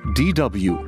DW.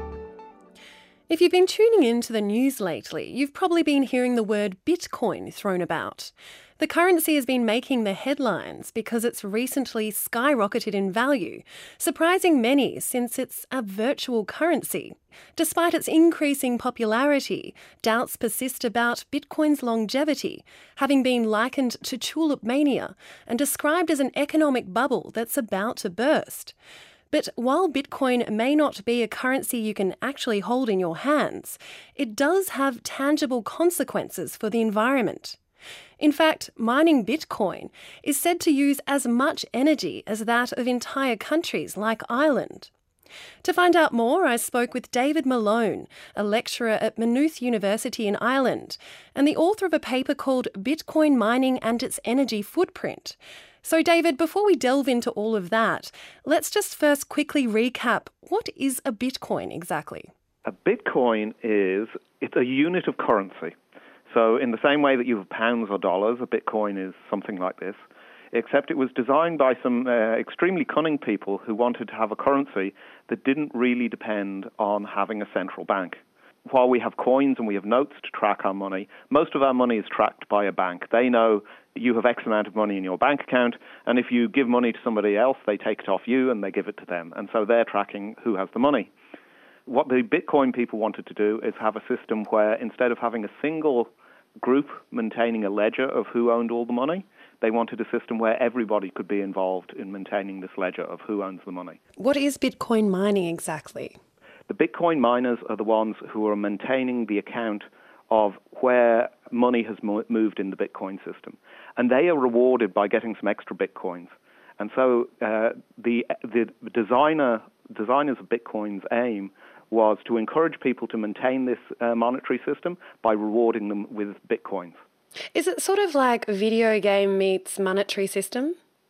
If you've been tuning in to the news lately, you've probably been hearing the word Bitcoin thrown about. The currency has been making the headlines because it's recently skyrocketed in value, surprising many since it's a virtual currency. Despite its increasing popularity, doubts persist about Bitcoin's longevity, having been likened to tulip mania and described as an economic bubble that's about to burst. But while Bitcoin may not be a currency you can actually hold in your hands, it does have tangible consequences for the environment. In fact, mining Bitcoin is said to use as much energy as that of entire countries like Ireland. To find out more, I spoke with David Malone, a lecturer at Maynooth University in Ireland, and the author of a paper called Bitcoin Mining and Its Energy Footprint. So, David, before we delve into all of that, let's just first quickly recap. What is a Bitcoin exactly? A Bitcoin it's a unit of currency. So in the same way that you have pounds or dollars, a Bitcoin is something like this, except it was designed by some extremely cunning people who wanted to have a currency that didn't really depend on having a central bank. While we have coins and we have notes to track our money, most of our money is tracked by a bank. They know you have X amount of money in your bank account, and if you give money to somebody else, they take it off you and they give it to them. And so they're tracking who has the money. What the Bitcoin people wanted to do is have a system where instead of having a single group maintaining a ledger of who owned all the money, they wanted a system where everybody could be involved in maintaining this ledger of who owns the money. What is Bitcoin mining exactly? The Bitcoin miners are the ones who are maintaining the account of where money has moved in the Bitcoin system. And they are rewarded by getting some extra Bitcoins. And so the designers of Bitcoin's aim was to encourage people to maintain this monetary system by rewarding them with Bitcoins. Is it sort of like video game meets monetary system?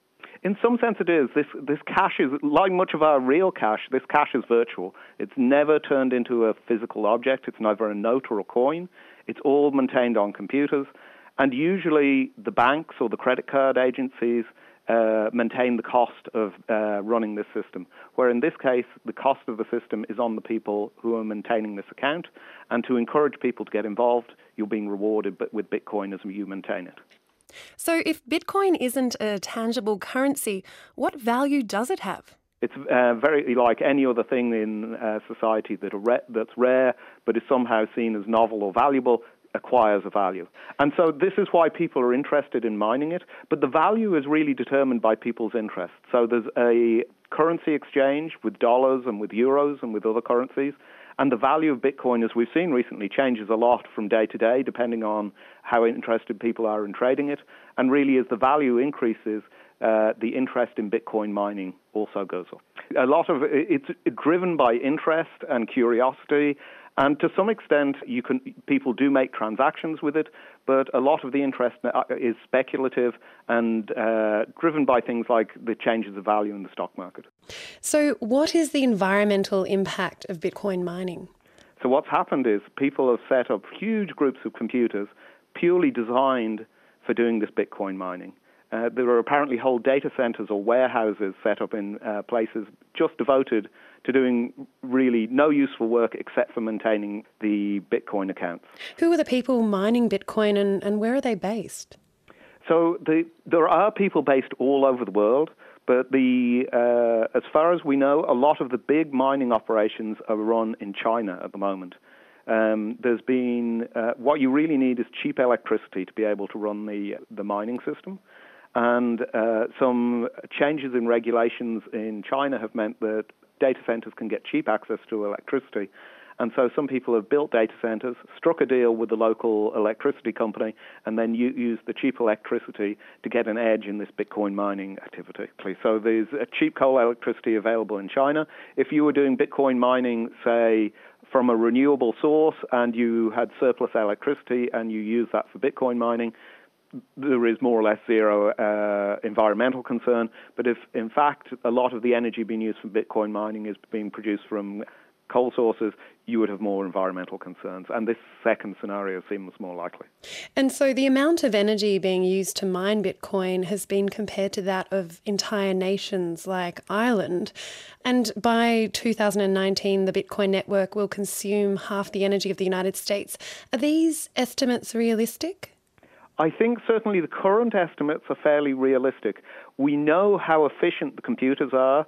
In some sense it is. This cash is, like much of our real cash, this cash is virtual. It's never turned into a physical object. It's neither a note or a coin. It's all maintained on computers. And usually the banks or the credit card agencies maintain the cost of running this system, where in this case the cost of the system is on the people who are maintaining this account. And to encourage people to get involved, you're being rewarded with Bitcoin as you maintain it. So if Bitcoin isn't a tangible currency, what value does it have? It's very like any other thing in society that's rare but is somehow seen as novel or valuable, acquires a value. And so this is why people are interested in mining it, but the value is really determined by people's interests. So there's a currency exchange with dollars and with euros and with other currencies, and the value of Bitcoin, as we've seen recently, changes a lot from day to day, depending on how interested people are in trading it. And really, as the value increases, the interest in Bitcoin mining also goes up. A lot of it's driven by interest and curiosity, and to some extent, people do make transactions with it, but a lot of the interest is speculative and driven by things like the changes of value in the stock market. So what is the environmental impact of Bitcoin mining? So what's happened is people have set up huge groups of computers purely designed for doing this Bitcoin mining. There are apparently whole data centers or warehouses set up in places just devoted to doing really no useful work except for maintaining the Bitcoin accounts. Who are the people mining Bitcoin and where are they based? So there are people based all over the world, but as far as we know, a lot of the big mining operations are run in China at the moment. There's been what you really need is cheap electricity to be able to run the mining system. And some changes in regulations in China have meant that data centers can get cheap access to electricity. And so some people have built data centers, struck a deal with the local electricity company, and then use the cheap electricity to get an edge in this Bitcoin mining activity. So there's a cheap coal electricity available in China. If you were doing Bitcoin mining, say, from a renewable source, and you had surplus electricity and you use that for Bitcoin mining, there is more or less zero environmental concern. But if, in fact, a lot of the energy being used for Bitcoin mining is being produced from coal sources, you would have more environmental concerns. And this second scenario seems more likely. And so the amount of energy being used to mine Bitcoin has been compared to that of entire nations like Ireland. And by 2019, the Bitcoin network will consume half the energy of the United States. Are these estimates realistic? I think certainly the current estimates are fairly realistic. We know how efficient the computers are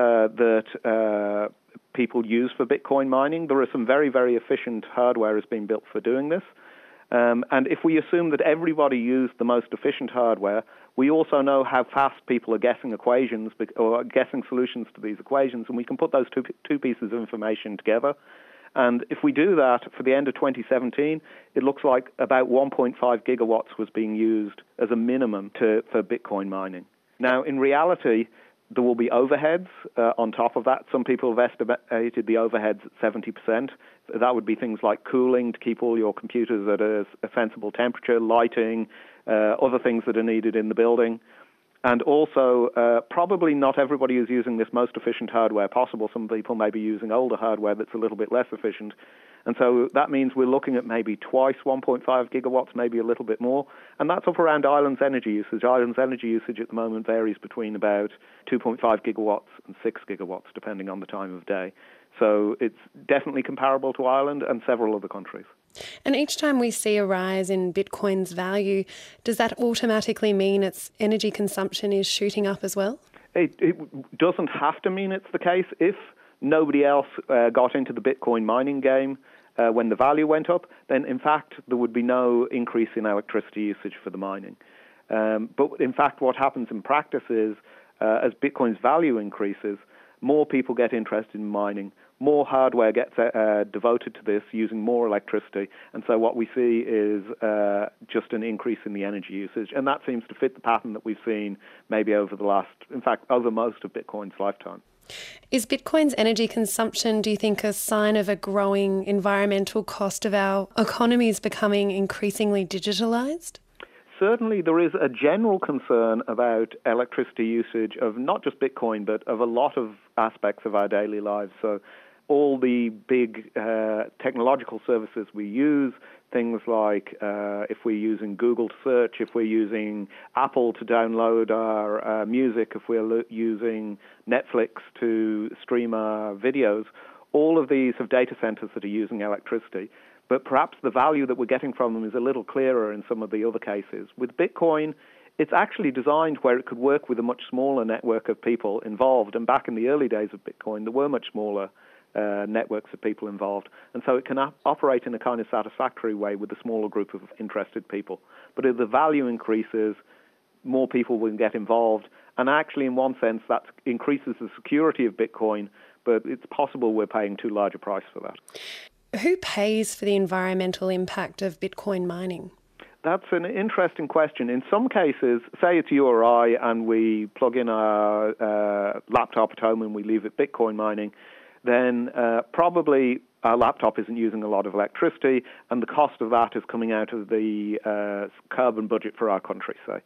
that people use for Bitcoin mining. There are some very, very efficient hardware has been built for doing this. And if we assume that everybody used the most efficient hardware, we also know how fast people are guessing equations or guessing solutions to these equations, and we can put those two pieces of information together. And if we do that for the end of 2017, it looks like about 1.5 gigawatts was being used as a minimum for Bitcoin mining. Now, in reality, there will be overheads on top of that. Some people have estimated the overheads at 70%. That would be things like cooling to keep all your computers at a sensible temperature, lighting, other things that are needed in the building. And also, probably not everybody is using this most efficient hardware possible. Some people may be using older hardware that's a little bit less efficient. And so that means we're looking at maybe twice 1.5 gigawatts, maybe a little bit more. And that's up around Ireland's energy usage. Ireland's energy usage at the moment varies between about 2.5 gigawatts and 6 gigawatts, depending on the time of day. So it's definitely comparable to Ireland and several other countries. And each time we see a rise in Bitcoin's value, does that automatically mean its energy consumption is shooting up as well? It doesn't have to mean it's the case. If nobody else got into the Bitcoin mining game when the value went up, then in fact there would be no increase in electricity usage for the mining. But in fact what happens in practice is as Bitcoin's value increases, more people get interested in mining, more hardware gets devoted to this using more electricity, and so what we see is just an increase in the energy usage, and that seems to fit the pattern that we've seen maybe over most of Bitcoin's lifetime. Is Bitcoin's energy consumption, do you think, a sign of a growing environmental cost of our economies becoming increasingly digitalized? Certainly there is a general concern about electricity usage of not just Bitcoin, but of a lot of aspects of our daily lives. So all the big technological services we use, things like if we're using Google to search, if we're using Apple to download our music, if we're using Netflix to stream our videos, all of these have data centers that are using electricity. But perhaps the value that we're getting from them is a little clearer in some of the other cases. With Bitcoin, it's actually designed where it could work with a much smaller network of people involved. And back in the early days of Bitcoin, there were much smaller networks of people involved. And so it can operate in a kind of satisfactory way with a smaller group of interested people. But as the value increases, more people will get involved. And actually, in one sense, that increases the security of Bitcoin, but it's possible we're paying too large a price for that. Who pays for the environmental impact of Bitcoin mining? That's an interesting question. In some cases, say it's you or I, and we plug in our laptop at home and we leave it Bitcoin mining, then probably our laptop isn't using a lot of electricity, and the cost of that is coming out of the carbon budget for our country, say.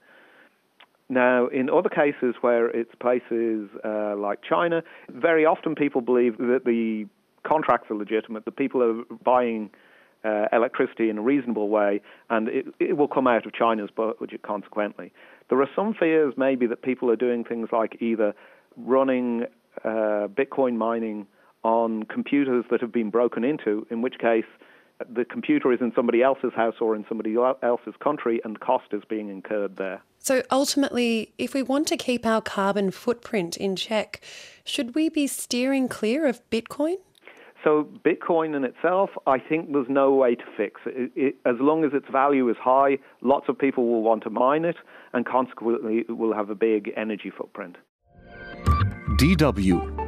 Now, in other cases where it's places like China, very often people believe that the contracts are legitimate, that people are buying electricity in a reasonable way, and it will come out of China's budget consequently. There are some fears maybe that people are doing things like either running Bitcoin mining on computers that have been broken into, in which case the computer is in somebody else's house or in somebody else's country, and cost is being incurred there. So ultimately, if we want to keep our carbon footprint in check, should we be steering clear of Bitcoin? So Bitcoin in itself, I think there's no way to fix it. As long as its value is high, lots of people will want to mine it, and consequently it will have a big energy footprint. DW